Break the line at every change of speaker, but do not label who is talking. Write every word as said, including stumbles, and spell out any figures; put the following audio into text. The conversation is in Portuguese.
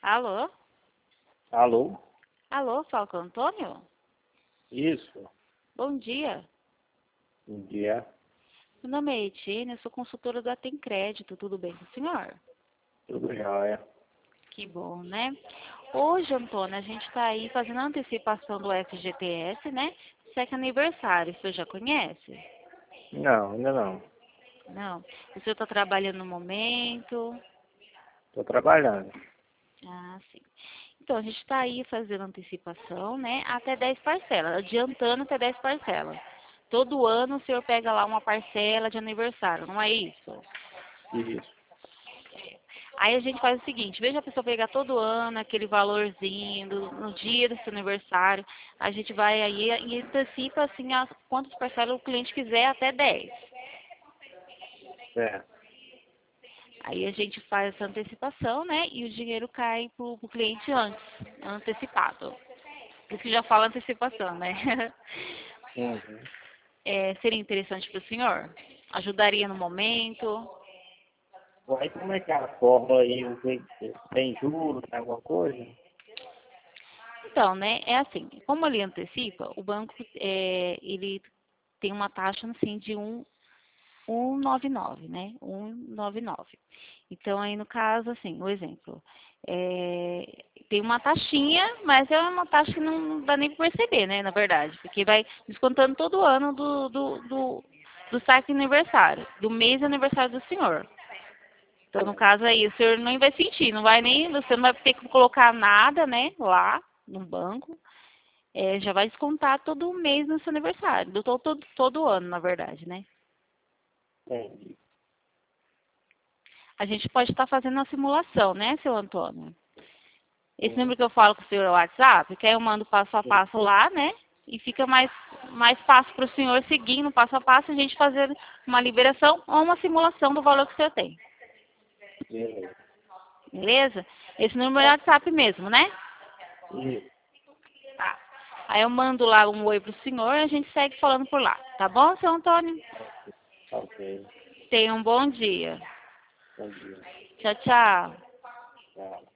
Alô?
Alô?
Alô, fala com o Antônio?
Isso.
Bom dia.
Bom dia.
Meu nome é Etienne, eu sou consultora da Tem Crédito, tudo bem com o senhor?
Tudo jóia.
Que bom, né? Hoje, Antônio, a gente está aí fazendo a antecipação do F G T S, né? Sec aniversário, o senhor já conhece?
Não, ainda não.
Não. O senhor está trabalhando no momento?
Estou trabalhando.
Ah, sim. Então, a gente está aí fazendo antecipação, né? Até dez parcelas, adiantando até dez parcelas. Todo ano o senhor pega lá uma parcela de aniversário, não é isso?
Isso.
Aí a gente faz o seguinte, veja a pessoa pegar todo ano aquele valorzinho, do- no dia do seu aniversário, a gente vai aí e antecipa assim as quantas parcelas o cliente quiser até dez.
Certo.
Aí a gente faz essa antecipação, né? E o dinheiro cai pro, pro cliente antes, antecipado. Por isso que já fala antecipação, né?
Uhum.
É, seria interessante para o senhor? Ajudaria no momento?
Aí como é que é a forma aí? O que- Tem juros, tem alguma coisa?
Então, né, é assim, como ele antecipa, o banco é, ele tem uma taxa assim de um, um nove nove, né? um nove nove. Então aí no caso, assim, o exemplo, é, tem uma taxinha, mas é uma taxa que não dá nem para perceber, né, na verdade, porque vai descontando todo ano do, do, do, do saque aniversário, do mês de aniversário do senhor. Então, no caso aí, o senhor nem vai sentir, não vai nem, você não vai ter que colocar nada, né, lá no banco. É, já vai descontar todo mês no seu aniversário, do todo, todo, todo ano, na verdade, né?
Entendi.
A gente pode estar fazendo uma simulação, né, seu Antônio? Esse
Uhum.
número que eu falo com o senhor é o WhatsApp, que aí eu mando passo a passo lá, né? E fica mais, mais fácil para o senhor seguindo passo a passo a gente fazer uma liberação ou uma simulação do valor que o senhor tem.
Beleza.
Beleza? Esse número é o WhatsApp mesmo, né?
Isso.
Tá. Aí eu mando lá um oi pro senhor e a gente segue falando por lá. Tá bom, seu Antônio?
Ok.
Tenha um bom dia.
Bom dia.
Tchau, tchau.
Tchau.